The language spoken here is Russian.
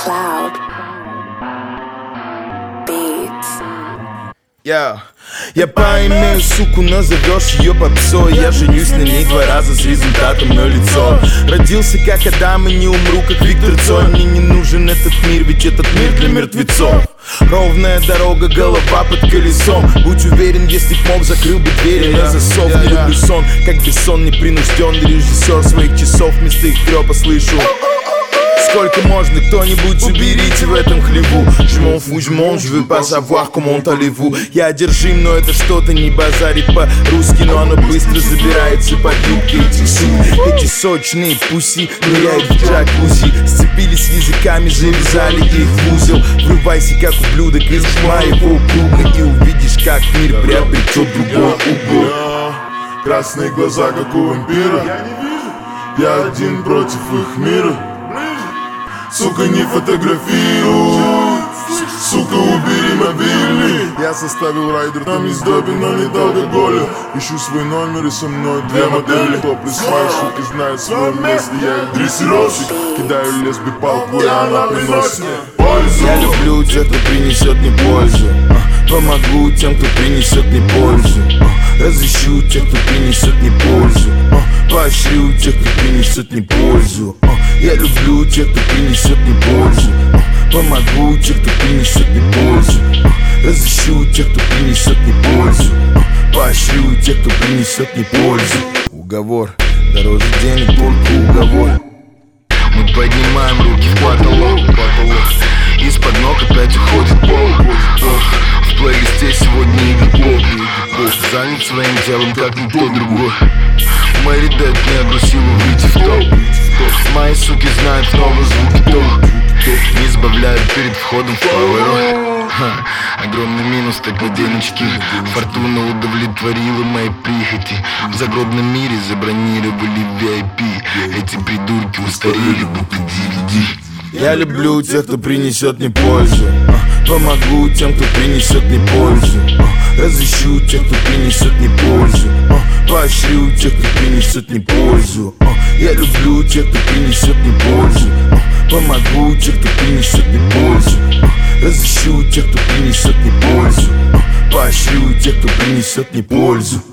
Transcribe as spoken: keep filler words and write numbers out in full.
Cloud Beats. Yeah. Я поимею суку, назовешь ее попсой. Я женюсь на ней два раза с результатом на лицо. Родился как Адам и не умру, как Виктор Цой. Мне не нужен этот мир, ведь этот мир для мертвецов. Ровная дорога, голова под колесом. Будь уверен, если б мог, закрыл бы двери на засов. Не люблю сон, как Бессон, непринужденный режиссер своих часов. Вместо их трёпа слышу: сколько можно, кто-нибудь уберите в этом хлеву. Жмон фу жмон, je veux pas savoir comment allez-vous. Я одержим, но это что-то не базарит по-русски, но оно быстро забирается под юбки этих сук. Эти сочные пуси ныряют в джакузи, сцепились языками, завязали их в узел. Врывайся как ублюдок из моего круга и увидишь, как мир приобретет другой угол. Красные глаза, как у вампира. Я один против их мира. Сука, не фотографируй, сука, убери мобильный. Я составил райдер, там есть допинг, но нет алкоголя. Ищу свой номер и со мной две модели. Кто присмайшит и знает свое место, я их дрессировщик. Кидаю лесби палку, и она приносит пользу. Я люблю тех, кто принесет мне пользу. Помогу тем, кто принесет мне пользу. Разыщу тех, кто принесет мне пользу. Поощрю тех, кто принесет мне пользу. Я люблю тех, кто принесет мне пользу. Помогу тех, кто принесет мне пользу. Разыщу тех, кто принесет мне пользу. Поощрю тех, кто принесет мне пользу. Уговор дороже денег, только уговор. Мы поднимаем руки в потолок, потолок. Из-под ног опять уходит пол. В плейлисте сегодня игры поп. Занят своим делом, как никто другой. Мэри Дэд не огрусила выйти в топ. Мои суки знают новые звуки топ. Не избавляют перед входом в Power. Огромный минус, так на денежки. Фортуна удовлетворила мои прихоти. В загробном мире забронировали ви ай пи. Эти придурки устарели, будто ди ви ди. Я люблю тех, кто принесет мне пользу. Помогу тем, кто принесет мне пользу. Разыщу тех, кто принесет мне пользу. Поощрю тех, кто принесет мне пользу. Я люблю тех, кто принесет мне пользу. Помогу тех, кто принесет мне пользу. Разыщу тех, кто принесет мне пользу. Поощрю тех, кто принесет мне пользу.